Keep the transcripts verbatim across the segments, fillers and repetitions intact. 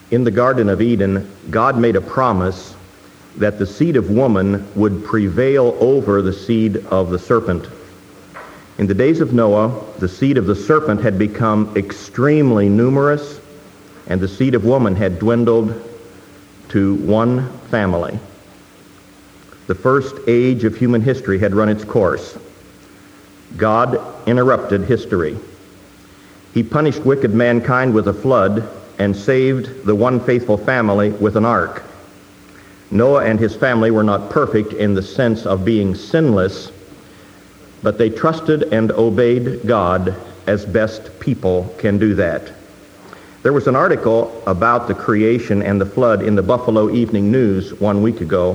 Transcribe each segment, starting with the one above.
In the Garden of Eden, God made a promise that the seed of woman would prevail over the seed of the serpent. In the days of Noah, the seed of the serpent had become extremely numerous, and the seed of woman had dwindled to one family. The first age of human history had run its course. God interrupted history. He punished wicked mankind with a flood and saved the one faithful family with an ark. Noah and his family were not perfect in the sense of being sinless, but they trusted and obeyed God as best people can do that. There was an article about the creation and the flood in the Buffalo Evening News one week ago.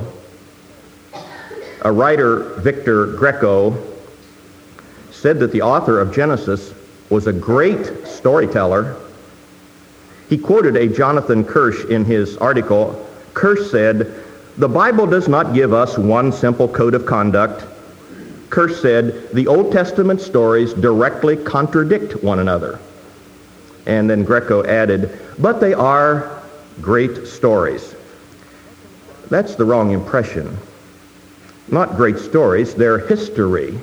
A writer, Victor Greco, said that the author of Genesis was a great storyteller. He quoted a Jonathan Kirsch in his article. Kirsch said, "The Bible does not give us one simple code of conduct." Kirsch said, "The Old Testament stories directly contradict one another." And then Greco added, "But they are great stories." That's the wrong impression. Not great stories, they're history.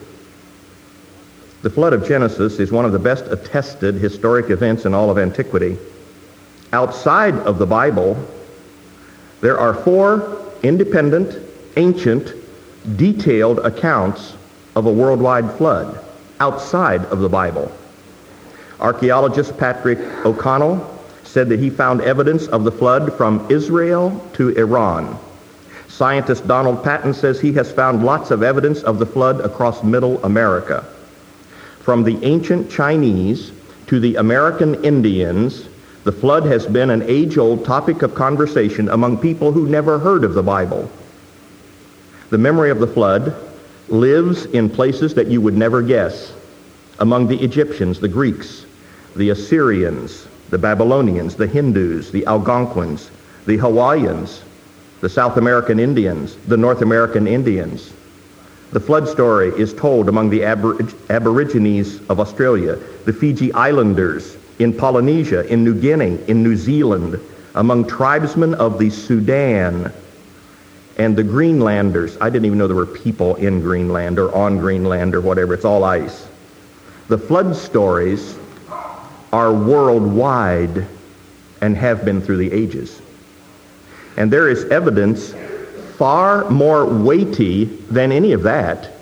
The flood of Genesis is one of the best attested historic events in all of antiquity. Outside of the Bible, there are four independent, ancient, detailed accounts of a worldwide flood outside of the Bible. Archaeologist Patrick O'Connell said that he found evidence of the flood from Israel to Iran. Scientist Donald Patton says he has found lots of evidence of the flood across Middle America. From the ancient Chinese to the American Indians, the flood has been an age-old topic of conversation among people who never heard of the Bible. The memory of the flood lives in places that you would never guess. Among the Egyptians, the Greeks, the Assyrians, the Babylonians, the Hindus, the Algonquins, the Hawaiians, the South American Indians, the North American Indians. The flood story is told among the Abor- Aborigines of Australia, the Fiji Islanders, in Polynesia, in New Guinea, in New Zealand, among tribesmen of the Sudan, and the Greenlanders. I didn't even know there were people in Greenland or on Greenland or whatever. It's all ice. The flood stories are worldwide and have been through the ages. And there is evidence far more weighty than any of that.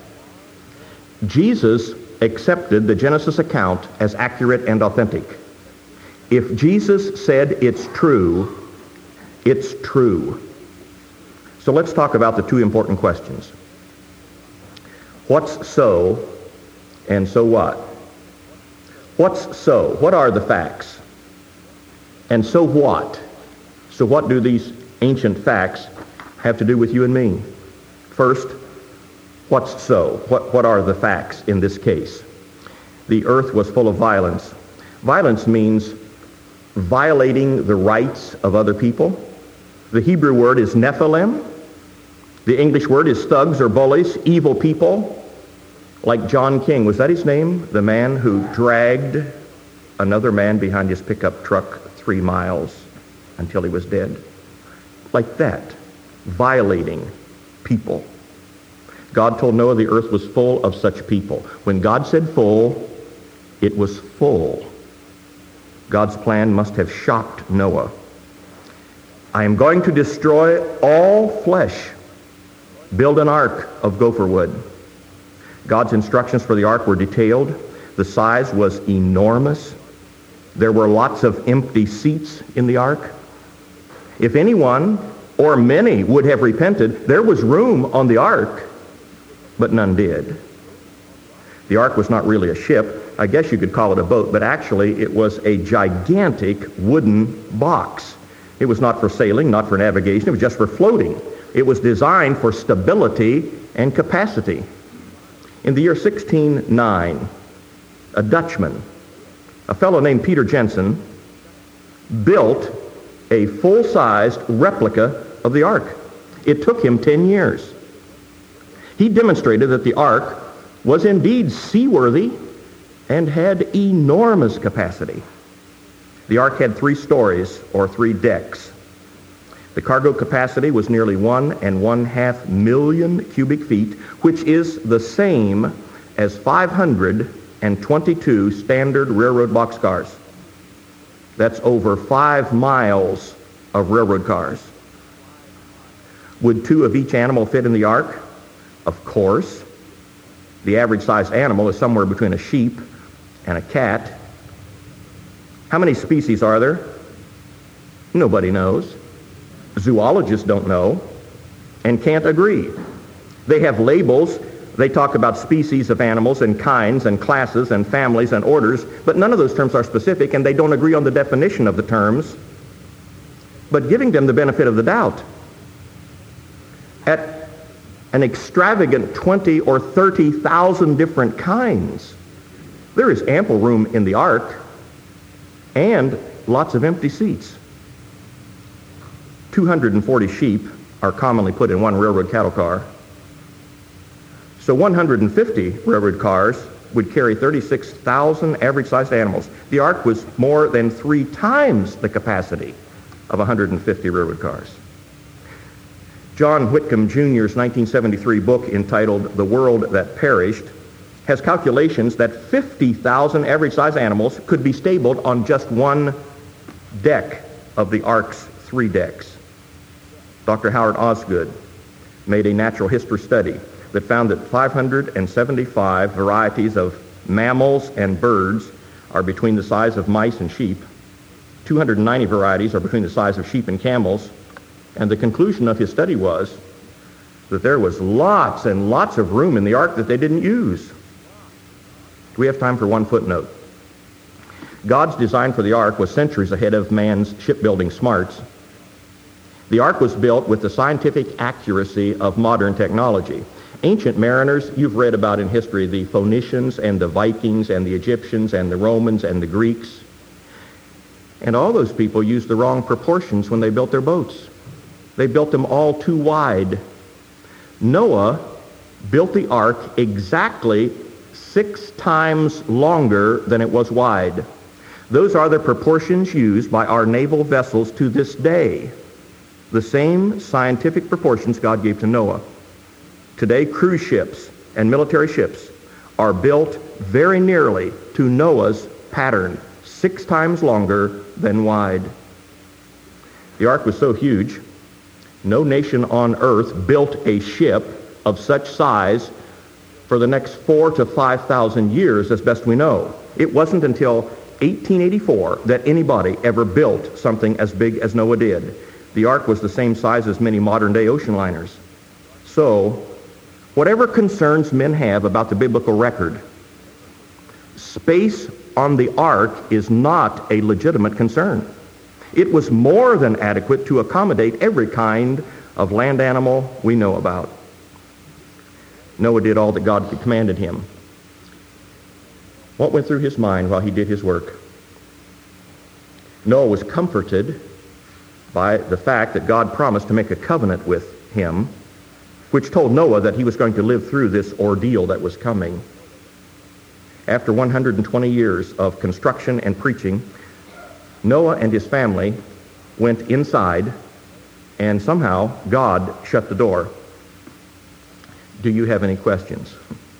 Jesus accepted the Genesis account as accurate and authentic. If Jesus said it's true, it's true. So let's talk about the two important questions. What's so and so what? What's so? What are the facts? And so what? So what do these ancient facts have to do with you and me? First, what's so? What, what are the facts in this case? The earth was full of violence. Violence means violating the rights of other people. The Hebrew word is Nephilim. The English word is thugs or bullies, evil people. Like John King, was that his name? The man who dragged another man behind his pickup truck three miles until he was dead. Like that, violating people. God told Noah the earth was full of such people. When God said full, it was full. God's plan must have shocked Noah. I am going to destroy all flesh. Build an ark of gopher wood. God's instructions for the ark were detailed. The size was enormous. There were lots of empty seats in the ark. If anyone or many would have repented, there was room on the ark, but none did. The ark was not really a ship. I guess you could call it a boat, but actually it was a gigantic wooden box. It was not for sailing, not for navigation. It was just for floating. It was designed for stability and capacity. In the year sixteen oh nine, a Dutchman, a fellow named Peter Jensen, built a full-sized replica of the ark. It took him ten years. He demonstrated that the ark was indeed seaworthy and had enormous capacity. The ark had three stories, or three decks. The cargo capacity was nearly one and one half million cubic feet, which is the same as five hundred twenty-two standard railroad boxcars. That's over five miles of railroad cars. Would two of each animal fit in the ark? Of course. The average sized animal is somewhere between a sheep and a cat. How many species are there? Nobody knows. Zoologists don't know and can't agree. They have labels. They talk about species of animals and kinds and classes and families and orders, but none of those terms are specific, and they don't agree on the definition of the terms. But giving them the benefit of the doubt, at an extravagant twenty or thirty thousand different kinds, there is ample room in the ark and lots of empty seats. two hundred forty sheep are commonly put in one railroad cattle car. So one hundred fifty railroad cars would carry thirty-six thousand average-sized animals. The ark was more than three times the capacity of one hundred fifty railroad cars. John Whitcomb Junior's nineteen seventy-three book entitled The World That Perished has calculations that fifty thousand average-sized animals could be stabled on just one deck of the ark's three decks. Doctor Howard Osgood made a natural history study that found that five hundred seventy-five varieties of mammals and birds are between the size of mice and sheep. two hundred ninety varieties are between the size of sheep and camels. And the conclusion of his study was that there was lots and lots of room in the ark that they didn't use. Do we have time for one footnote? God's design for the ark was centuries ahead of man's shipbuilding smarts. The ark was built with the scientific accuracy of modern technology. Ancient mariners, you've read about in history the Phoenicians and the Vikings and the Egyptians and the Romans and the Greeks. And all those people used the wrong proportions when they built their boats. They built them all too wide. Noah built the ark exactly six times longer than it was wide. Those are the proportions used by our naval vessels to this day. The same scientific proportions God gave to Noah. Today, cruise ships and military ships are built very nearly to Noah's pattern, six times longer than wide. The ark was so huge, no nation on earth built a ship of such size for the next four to five thousand years, as best we know. It wasn't until eighteen eighty-four that anybody ever built something as big as Noah did. The ark was the same size as many modern-day ocean liners. So, whatever concerns men have about the biblical record, space on the ark is not a legitimate concern. It was more than adequate to accommodate every kind of land animal we know about. Noah did all that God commanded him. What went through his mind while he did his work? Noah was comforted by the fact that God promised to make a covenant with him, which told Noah that he was going to live through this ordeal that was coming. After one hundred twenty years of construction and preaching, Noah and his family went inside, and somehow God shut the door. Do you have any questions?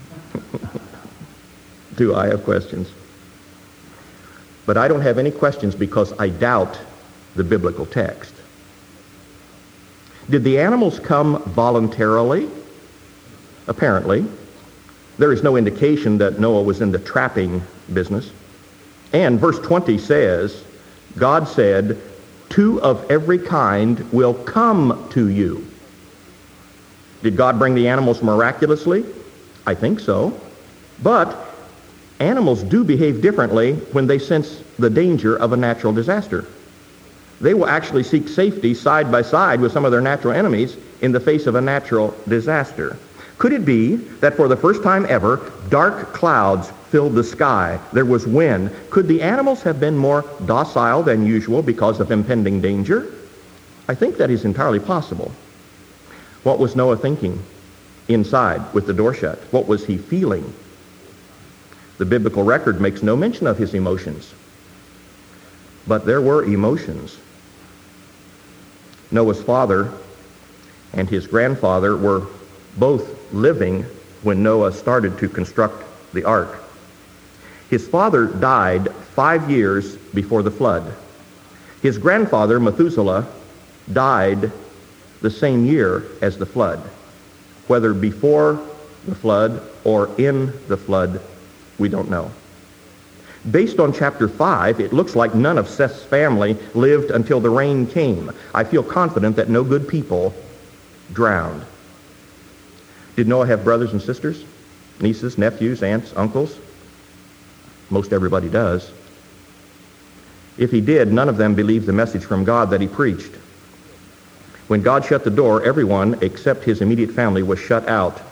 Do I have questions? But I don't have any questions because I doubt the biblical text. Did the animals come voluntarily? Apparently. There is no indication that Noah was in the trapping business. And verse twenty says, God said, two of every kind will come to you. Did God bring the animals miraculously? I think so. But animals do behave differently when they sense the danger of a natural disaster. They will actually seek safety side by side with some of their natural enemies in the face of a natural disaster. Could it be that for the first time ever, dark clouds filled the sky? There was wind. Could the animals have been more docile than usual because of impending danger? I think that is entirely possible. What was Noah thinking inside with the door shut? What was he feeling? The biblical record makes no mention of his emotions. but there were emotions. Noah's father and his grandfather were both living when Noah started to construct the ark. His father died five years before the flood. His grandfather, Methuselah, died the same year as the flood. Whether before the flood or in the flood, we don't know. Based on chapter five, it looks like none of Seth's family lived until the rain came. I feel confident that no good people drowned. Did Noah have brothers and sisters? Nieces, nephews, aunts, uncles? Most everybody does. If he did, none of them believed the message from God that he preached. When God shut the door, everyone except his immediate family was shut out.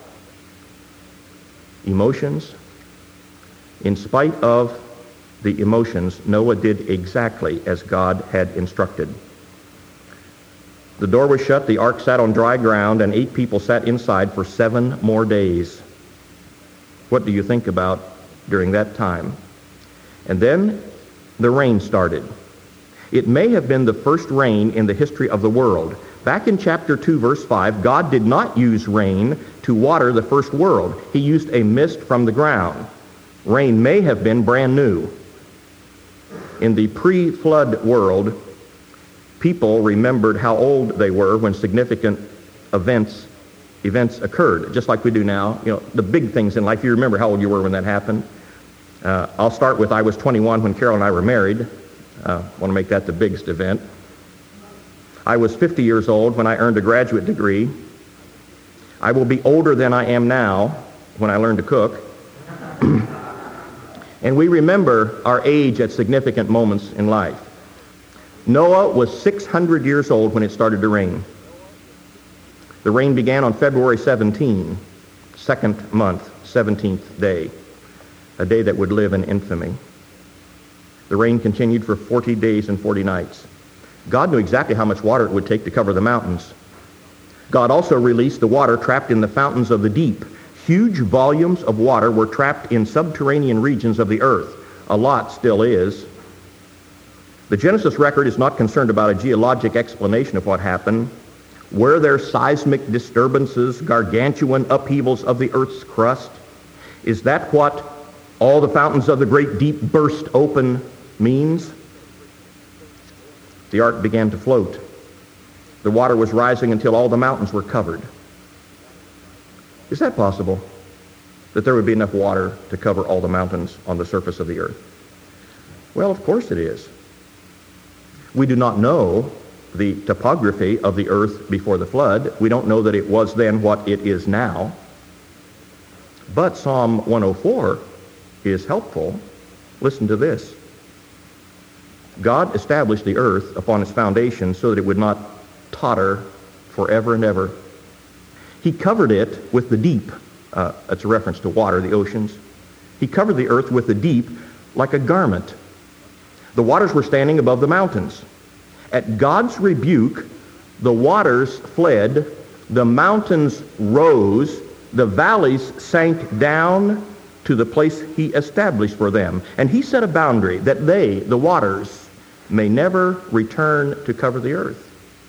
Emotions. In spite of the emotions, Noah did exactly as God had instructed. The door was shut, the ark sat on dry ground, and eight people sat inside for seven more days. What do you think about during that time? And then the rain started. It may have been the first rain in the history of the world. Back in chapter two, verse five, God did not use rain to water the first world. He used a mist from the ground. Rain may have been brand new. In the pre-flood world, people remembered how old they were when significant events events occurred, just like we do now. You know, the big things in life, you remember how old you were when that happened. Uh, I'll start with I was twenty-one when Carol and I were married. Uh, I want to make that the biggest event. I was fifty years old when I earned a graduate degree. I will be older than I am now when I learn to cook. And we remember our age at significant moments in life. Noah was six hundred years old when it started to rain. The rain began on February seventeenth, second month, seventeenth day, a day that would live in infamy. The rain continued for forty days and forty nights. God knew exactly how much water it would take to cover the mountains. God also released the water trapped in the fountains of the deep. Huge volumes of water were trapped in subterranean regions of the earth. A lot still is. The Genesis record is not concerned about a geologic explanation of what happened. Were there seismic disturbances, gargantuan upheavals of the earth's crust? Is that what all the fountains of the great deep burst open means? The ark began to float. The water was rising until all the mountains were covered. Is that possible? That there would be enough water to cover all the mountains on the surface of the earth? Well, of course it is. We do not know the topography of the earth before the flood. We don't know that it was then what it is now. But Psalm one oh four is helpful. Listen to this. God established the earth upon its foundation so that it would not totter forever and ever. He covered it with the deep. Uh, that's a reference to water, the oceans. He covered the earth with the deep like a garment. The waters were standing above the mountains. At God's rebuke, the waters fled, the mountains rose, the valleys sank down to the place he established for them. And he set a boundary that they, the waters, may never return to cover the earth.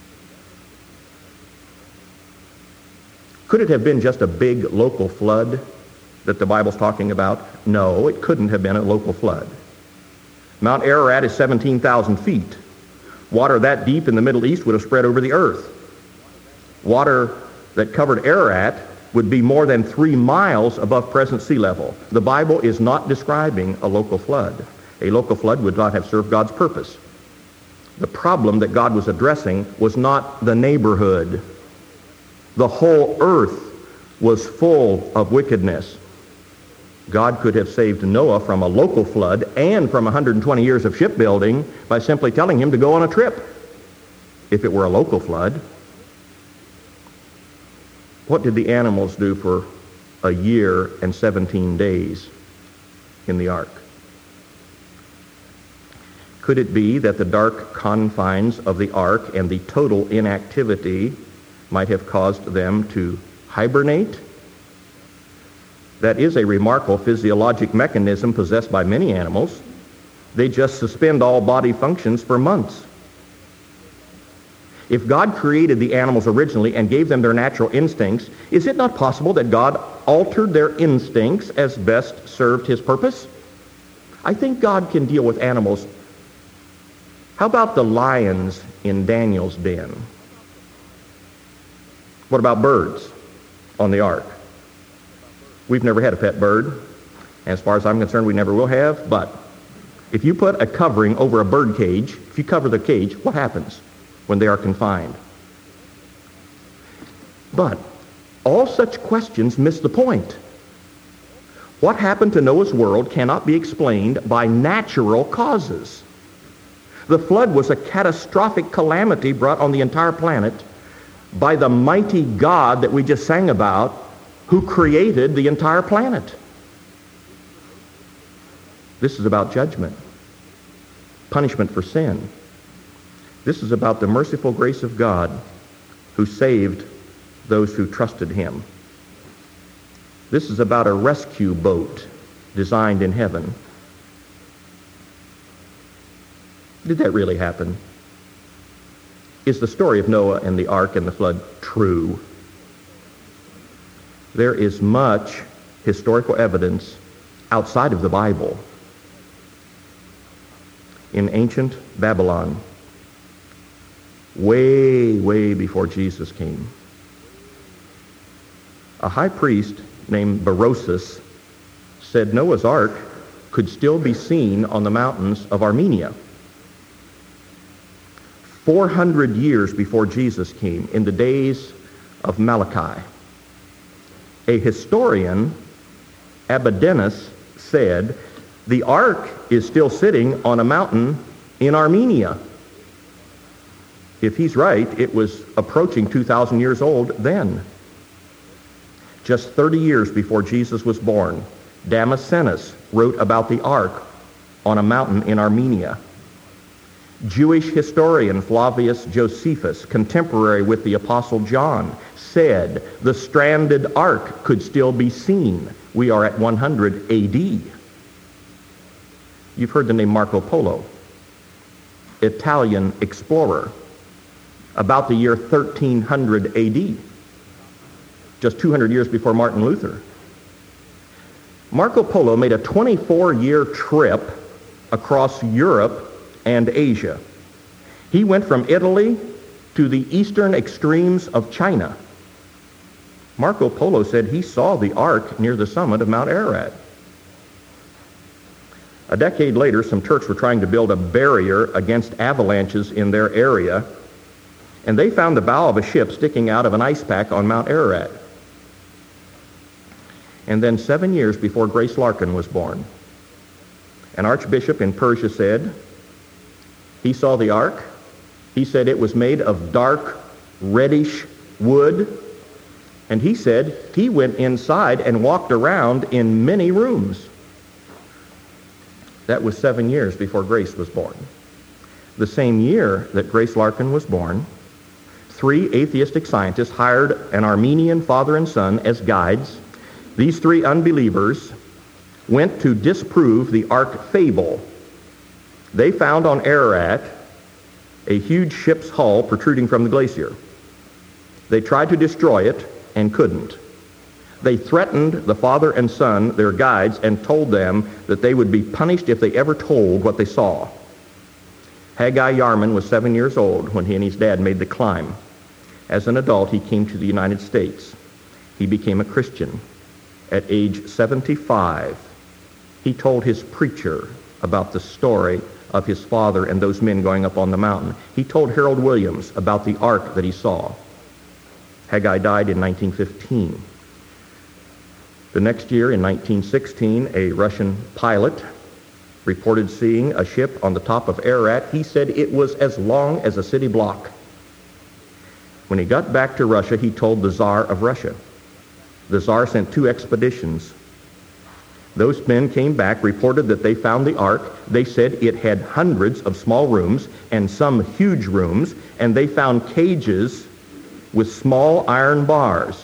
Could it have been just a big local flood that the Bible's talking about? No, it couldn't have been a local flood. Mount Ararat is seventeen thousand feet. Water that deep in the Middle East would have spread over the earth. Water that covered Ararat would be more than three miles above present sea level. The Bible is not describing a local flood. A local flood would not have served God's purpose. The problem that God was addressing was not the neighborhood. The whole earth was full of wickedness. God could have saved Noah from a local flood and from one hundred twenty years of shipbuilding by simply telling him to go on a trip if it were a local flood. What did the animals do for a year and seventeen days in the ark? Could it be that the dark confines of the ark and the total inactivity might have caused them to hibernate? That is a remarkable physiologic mechanism possessed by many animals. They just suspend all body functions for months. If God created the animals originally and gave them their natural instincts, is it not possible that God altered their instincts as best served his purpose? I think God can deal with animals. How about the lions in Daniel's den? What about birds on the ark? We've never had a pet bird. As far as I'm concerned, we never will have. But if you put a covering over a bird cage, if you cover the cage, what happens when they are confined? But all such questions miss the point. What happened to Noah's world cannot be explained by natural causes. The flood was a catastrophic calamity brought on the entire planet by the mighty God that we just sang about, who created the entire planet. This is about judgment, punishment for sin. This is about the merciful grace of God who saved those who trusted him. This is about a rescue boat designed in heaven. Did that really happen? Is the story of Noah and the ark and the flood true? There is much historical evidence outside of the Bible. In ancient Babylon, way, way before Jesus came, a high priest named Berosus said Noah's ark could still be seen on the mountains of Armenia. four hundred years before Jesus came, in the days of Malachi, a historian, Abidenus, said the ark is still sitting on a mountain in Armenia. If he's right, it was approaching two thousand years old then. Just thirty years before Jesus was born, Damascenus wrote about the ark on a mountain in Armenia. Jewish historian Flavius Josephus, contemporary with the Apostle John, said the stranded ark could still be seen. We are at one hundred A D. You've heard the name Marco Polo, Italian explorer, about the year thirteen hundred A D, just two hundred years before Martin Luther. Marco Polo made a twenty-four year trip across Europe and Asia. He went from Italy to the eastern extremes of China. Marco Polo said he saw the ark near the summit of Mount Ararat. A decade later, some Turks were trying to build a barrier against avalanches in their area, and they found the bow of a ship sticking out of an ice pack on Mount Ararat. And then seven years before Grace Larkin was born, an archbishop in Persia said he saw the ark. He said it was made of dark, reddish wood. And he said he went inside and walked around in many rooms. That was seven years before Grace was born. The same year that Grace Larkin was born, three atheistic scientists hired an Armenian father and son as guides. These three unbelievers went to disprove the ark fable. They found on Ararat a huge ship's hull protruding from the glacier. They tried to destroy it and couldn't. They threatened the father and son, their guides, and told them that they would be punished if they ever told what they saw. Haggai Yarman was seven years old when he and his dad made the climb. As an adult, he came to the United States. He became a Christian. At age seventy-five, he told his preacher about the story of his father and those men going up on the mountain. He told Harold Williams about the ark that he saw. Haggai died in nineteen fifteen. The next year, in nineteen sixteen, a Russian pilot reported seeing a ship on the top of Ararat. He said it was as long as a city block. When he got back to Russia, he told the Tsar of Russia. The Tsar sent two expeditions. Those men came back, reported that they found the ark. They said it had hundreds of small rooms and some huge rooms, and they found cages with small iron bars.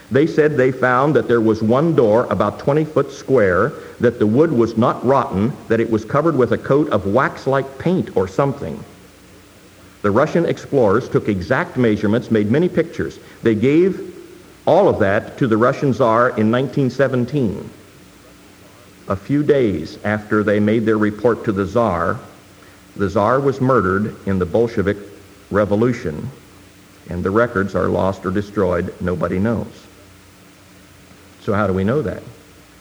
They said they found that there was one door about twenty foot square, that the wood was not rotten, that it was covered with a coat of wax-like paint or something. The Russian explorers took exact measurements, made many pictures. They gave all of that to the Russian Tsar in nineteen seventeen. A few days after they made their report to the Tsar, the Tsar was murdered in the Bolshevik Revolution, and the records are lost or destroyed. Nobody knows. So how do we know that?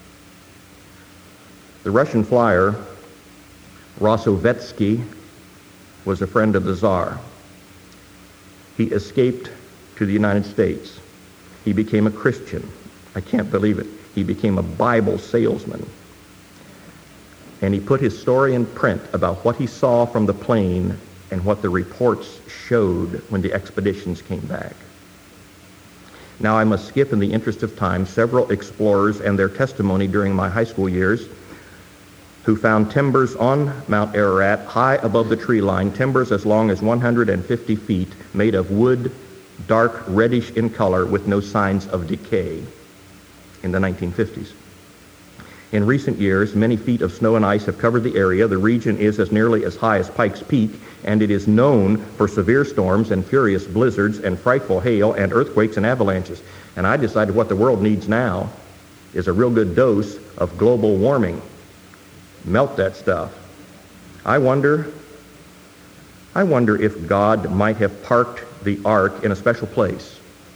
The Russian flyer, Rossovetsky, was a friend of the Tsar. He escaped to the United States. He became a Christian. I can't believe it. He became a Bible salesman. And he put his story in print about what he saw from the plane and what the reports showed when the expeditions came back. Now I must skip, in the interest of time, several explorers and their testimony during my high school years who found timbers on Mount Ararat high above the tree line, timbers as long as one hundred fifty feet, made of wood, dark reddish in color with no signs of decay in the nineteen fifties. In recent years, many feet of snow and ice have covered the area. The region is as nearly as high as Pikes Peak, and it is known for severe storms and furious blizzards and frightful hail and earthquakes and avalanches. And I decided what the world needs now is a real good dose of global warming. Melt that stuff. I wonder, I wonder if God might have parked the ark in a special place.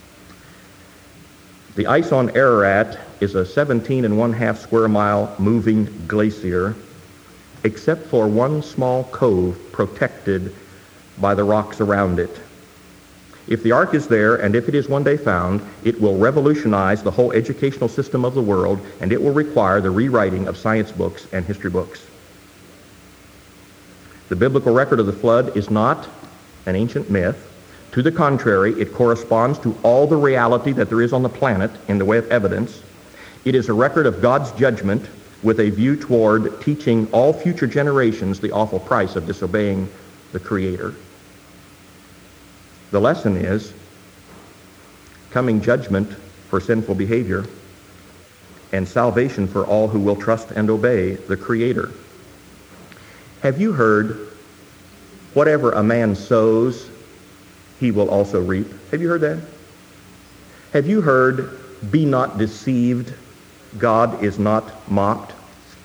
The ice on Ararat is a seventeen and one half square mile moving glacier, except for one small cove protected by the rocks around it. If the ark is there, and if it is one day found, it will revolutionize the whole educational system of the world, and it will require the rewriting of science books and history books. The biblical record of the flood is not an ancient myth. To the contrary, it corresponds to all the reality that there is on the planet in the way of evidence. It is a record of God's judgment with a view toward teaching all future generations the awful price of disobeying the Creator. The lesson is coming judgment for sinful behavior and salvation for all who will trust and obey the Creator. Have you heard, whatever a man sows, he will also reap? Have you heard that? Have you heard, be not deceived, God is not mocked?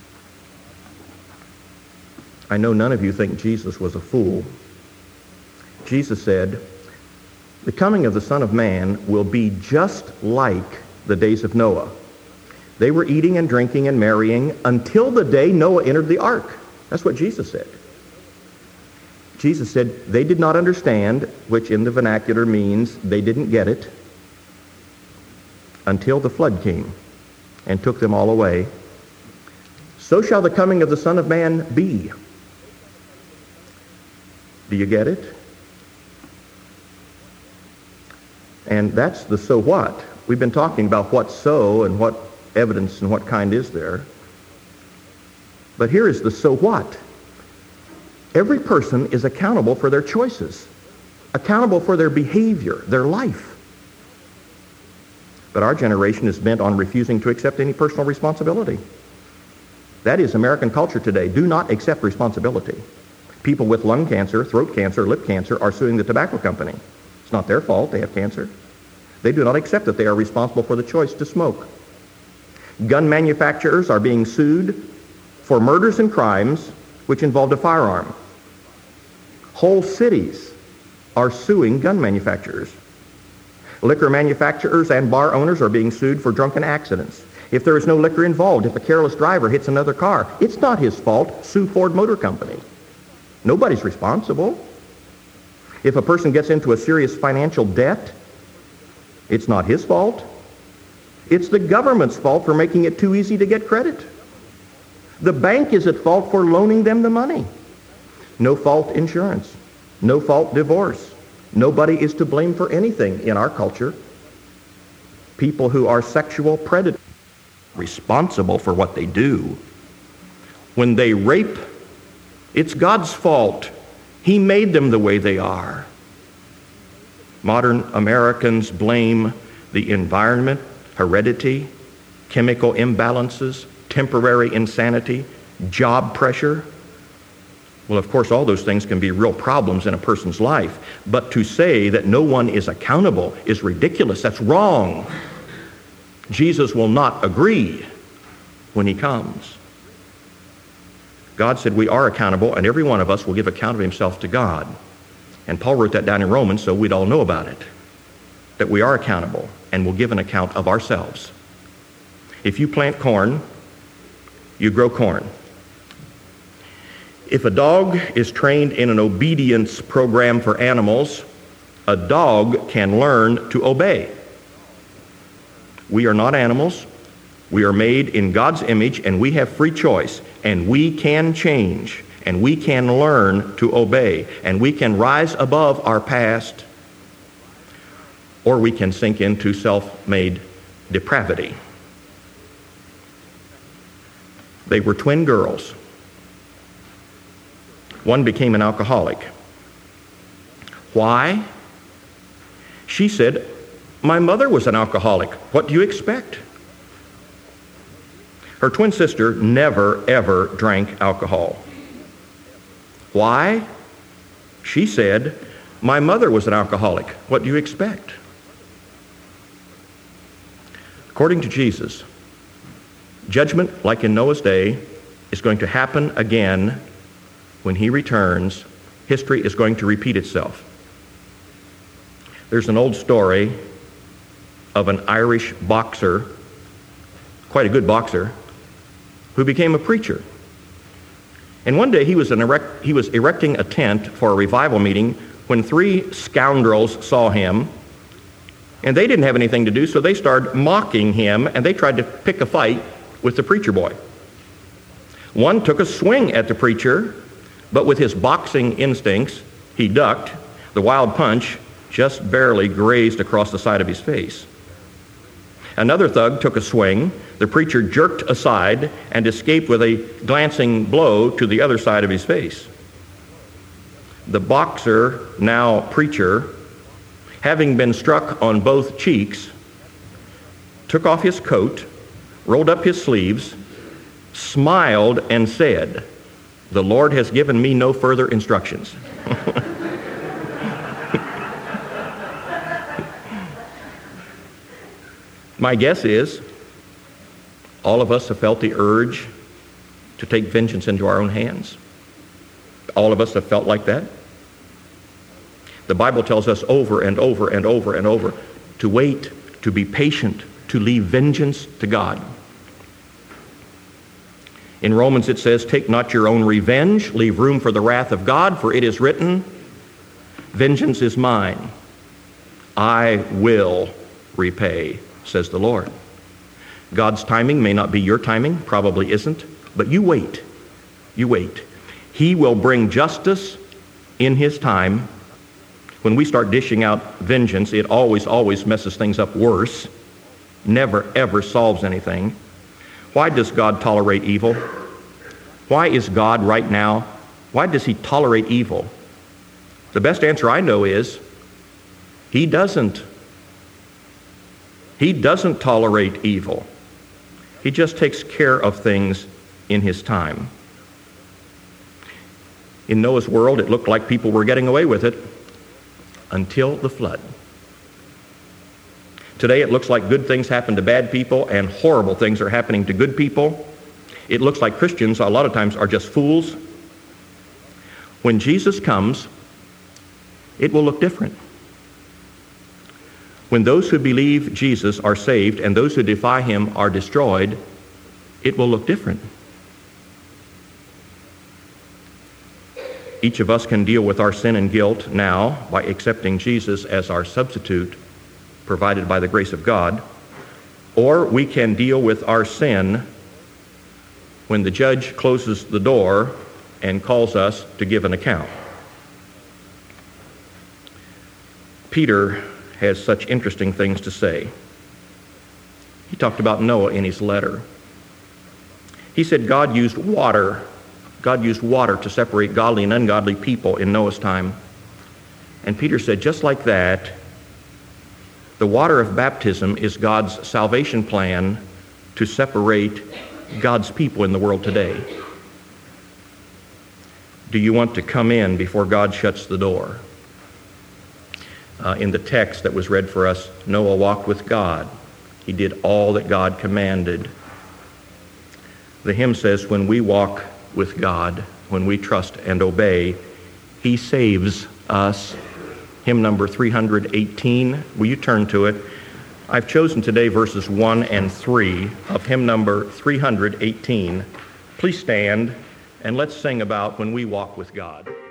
I know none of you think Jesus was a fool. Jesus said, the coming of the Son of Man will be just like the days of Noah. They were eating and drinking and marrying until the day Noah entered the ark. That's what Jesus said. Jesus said they did not understand, which in the vernacular means they didn't get it, until the flood came and took them all away. So shall the coming of the Son of Man be. Do you get it? And that's the so what. We've been talking about what so and what evidence and what kind is there. But here is the so what. Every person is accountable for their choices, accountable for their behavior, their life. But our generation is bent on refusing to accept any personal responsibility. That is American culture today. Do not accept responsibility. People with lung cancer, throat cancer, lip cancer are suing the tobacco company. It's not their fault. They have cancer. They do not accept that they are responsible for the choice to smoke. Gun manufacturers are being sued for murders and crimes which involved a firearm. Whole cities are suing gun manufacturers. Liquor manufacturers and bar owners are being sued for drunken accidents. If there is no liquor involved, if a careless driver hits another car, it's not his fault. Sue Ford Motor Company. Nobody's responsible. If a person gets into a serious financial debt, it's not his fault. It's the government's fault for making it too easy to get credit. The bank is at fault for loaning them the money. No fault insurance. No fault divorce. Nobody is to blame for anything in our culture. People who are sexual predators are responsible for what they do. When they rape, it's God's fault. He made them the way they are. Modern Americans blame the environment, heredity, chemical imbalances, temporary insanity, job pressure. Well, of course, all those things can be real problems in a person's life. But to say that no one is accountable is ridiculous. That's wrong. Jesus will not agree when he comes. God said we are accountable, and every one of us will give account of himself to God. And Paul wrote that down in Romans so we'd all know about it, that we are accountable and will give an account of ourselves. If you plant corn, you grow corn. If a dog is trained in an obedience program for animals, a dog can learn to obey. We are not animals. We are made in God's image, and we have free choice, and we can change, and we can learn to obey, and we can rise above our past, or we can sink into self-made depravity. They were twin girls. One became an alcoholic. Why? She said, "My mother was an alcoholic. What do you expect?" Her twin sister never, ever drank alcohol. Why? She said, "My mother was an alcoholic. What do you expect?" According to Jesus, judgment, like in Noah's day, is going to happen again when he returns. History is going to repeat itself. There's an old story of an Irish boxer, quite a good boxer, who became a preacher. And one day he was, an erect, he was erecting a tent for a revival meeting when three scoundrels saw him, and they didn't have anything to do, so they started mocking him, and they tried to pick a fight with the preacher boy. One took a swing at the preacher, but with his boxing instincts, he ducked. The wild punch just barely grazed across the side of his face. Another thug took a swing. The preacher jerked aside and escaped with a glancing blow to the other side of his face. The boxer, now preacher, having been struck on both cheeks, took off his coat, rolled up his sleeves, smiled, and said, "The Lord has given me no further instructions." My guess is all of us have felt the urge to take vengeance into our own hands. All of us have felt like that. The Bible tells us over and over and over and over to wait, to be patient, to leave vengeance to God. In Romans it says, "Take not your own revenge, leave room for the wrath of God, for it is written, vengeance is mine, I will repay, says the Lord." God's timing may not be your timing, probably isn't, but you wait. You wait. He will bring justice in his time. When we start dishing out vengeance, it always, always messes things up worse. Never, ever solves anything. Why does God tolerate evil? Why is God right now, why does he tolerate evil? The best answer I know is, he doesn't. He doesn't tolerate evil. He just takes care of things in his time. In Noah's world, it looked like people were getting away with it until the flood. Today, it looks like good things happen to bad people and horrible things are happening to good people. It looks like Christians a lot of times are just fools. When Jesus comes, it will look different. When those who believe Jesus are saved and those who defy him are destroyed, it will look different. Each of us can deal with our sin and guilt now by accepting Jesus as our substitute provided by the grace of God, or we can deal with our sin when the judge closes the door and calls us to give an account. Peter has such interesting things to say. He talked about Noah in his letter. He said God used water. God used water to separate godly and ungodly people in Noah's time. And Peter said, just like that, The water of baptism is God's salvation plan to separate God's people in the world today. Do you want to come in before God shuts the door? Uh, in the text that was read for us, Noah walked with God. He did all that God commanded. The hymn says, when we walk with God, when we trust and obey, he saves us. Hymn number three hundred eighteen. Will you turn to it? I've chosen today verses one and three of hymn number three hundred eighteen. Please stand and let's sing about when we walk with God.